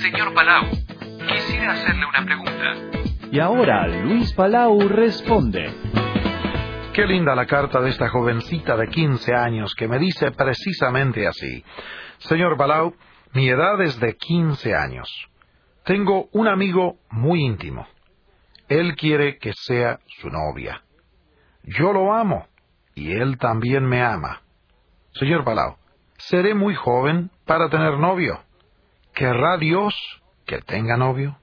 Señor Palau, quisiera hacerle una pregunta. Y ahora Luis Palau responde. Qué linda la carta de esta jovencita de 15 años que me dice precisamente así. Señor Palau, mi edad es de 15 años. Tengo un amigo muy íntimo. Él quiere que sea su novia. Yo lo amo y él también me ama. Señor Palau, seré muy joven para tener novio. ¿Querrá Dios que tenga novio?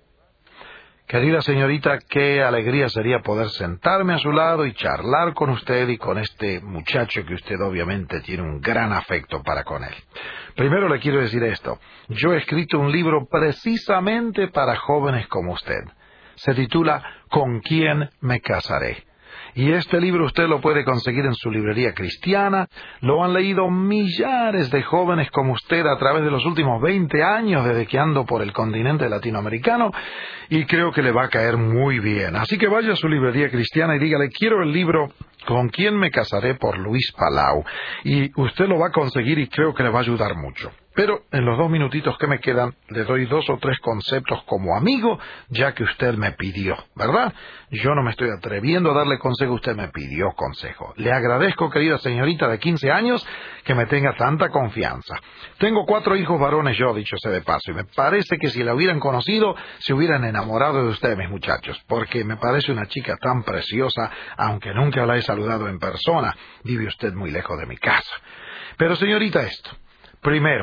Querida señorita, qué alegría sería poder sentarme a su lado y charlar con usted y con este muchacho que usted obviamente tiene un gran afecto para con él. Primero le quiero decir esto. Yo he escrito un libro precisamente para jóvenes como usted. Se titula ¿Con quién me casaré? Y este libro usted lo puede conseguir en su librería cristiana. Lo han leído millares de jóvenes como usted a través de los últimos 20 años desde que ando por el continente latinoamericano y creo que le va a caer muy bien. Así que vaya a su librería cristiana y dígale, quiero el libro ¿Con quién me casaré? Por Luis Palau. Y usted lo va a conseguir y creo que le va a ayudar mucho. Pero en los 2 minutitos que me quedan, le doy 2 o 3 conceptos como amigo, ya que usted me pidió, ¿verdad? Yo no me estoy atreviendo a darle consejo, usted me pidió consejo. Le agradezco, querida señorita de 15 años, que me tenga tanta confianza. Tengo 4 hijos varones yo, dicho sea de paso, y me parece que si la hubieran conocido, se hubieran enamorado de usted, mis muchachos, porque me parece una chica tan preciosa, aunque nunca la he saludado en persona. Vive usted muy lejos de mi casa. Pero señorita, esto. Primero,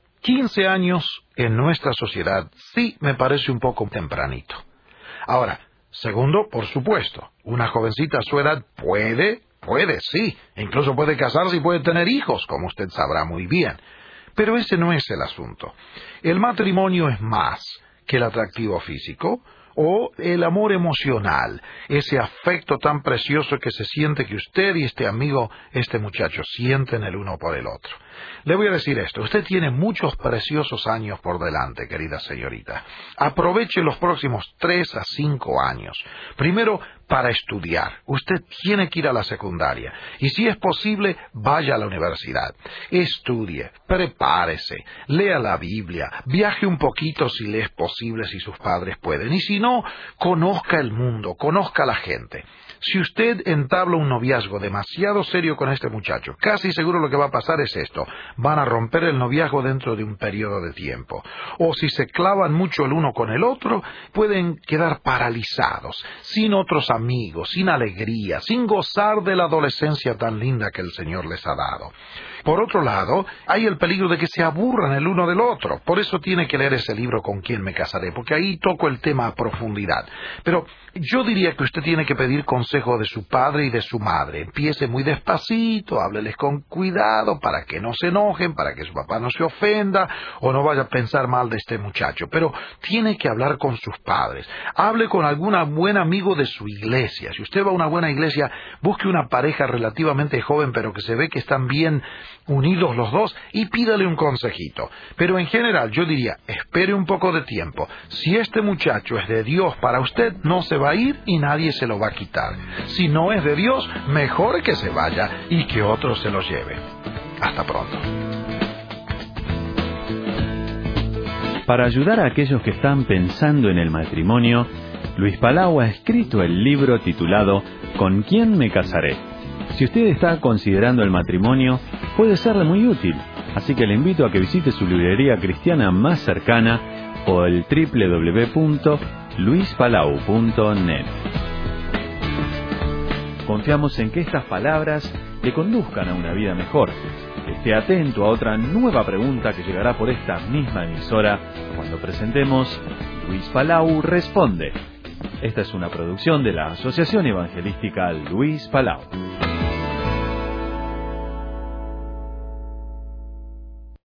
15 años en nuestra sociedad sí me parece un poco tempranito. Ahora, segundo, por supuesto, una jovencita a su edad puede, sí, incluso puede casarse y puede tener hijos, como usted sabrá muy bien. Pero ese no es el asunto. El matrimonio es más que el atractivo físico o el amor emocional, ese afecto tan precioso que se siente que usted y este amigo, este muchacho, sienten el uno por el otro. Le voy a decir esto, usted tiene muchos preciosos años por delante, querida señorita. Aproveche los próximos 3 a 5 años. Primero, para estudiar. Usted tiene que ir a la secundaria. Y si es posible, vaya a la universidad. Estudie, prepárese, lea la Biblia, viaje un poquito si le es posible, si sus padres pueden. Y si no, conozca el mundo, conozca a la gente. Si usted entabla un noviazgo demasiado serio con este muchacho, casi seguro lo que va a pasar es esto. Van a romper el noviazgo dentro de un periodo de tiempo. O si se clavan mucho el uno con el otro, pueden quedar paralizados, sin otros amigos, sin alegría, sin gozar de la adolescencia tan linda que el Señor les ha dado. Por otro lado, hay el peligro de que se aburran el uno del otro. Por eso tiene que leer ese libro ¿Con quién me casaré? Porque ahí toco el tema a profundidad. Pero yo diría que usted tiene que pedir consejo de su padre y de su madre. Empiece muy despacito, hábleles con cuidado para que no se enojen, para que su papá no se ofenda o no vaya a pensar mal de este muchacho. Pero tiene que hablar con sus padres. Hable con algún buen amigo de su iglesia. Si usted va a una buena iglesia, busque una pareja relativamente joven, pero que se ve que están bien unidos los dos y pídale un consejito. Pero en general yo diría, espere un poco de tiempo. Si este muchacho es de Dios para usted, no se va a ir y nadie se lo va a quitar. Si no es de Dios, mejor que se vaya y que otro se lo lleve. Hasta pronto. Para ayudar a aquellos que están pensando en el matrimonio, Luis Palau ha escrito el libro titulado ¿Con quién me casaré? Si usted está considerando el matrimonio, puede serle muy útil, así que le invito a que visite su librería cristiana más cercana o el www.luispalau.net. Confiamos en que estas palabras le conduzcan a una vida mejor. Esté atento a otra nueva pregunta que llegará por esta misma emisora cuando presentemos Luis Palau Responde. Esta es una producción de la Asociación Evangelística Luis Palau.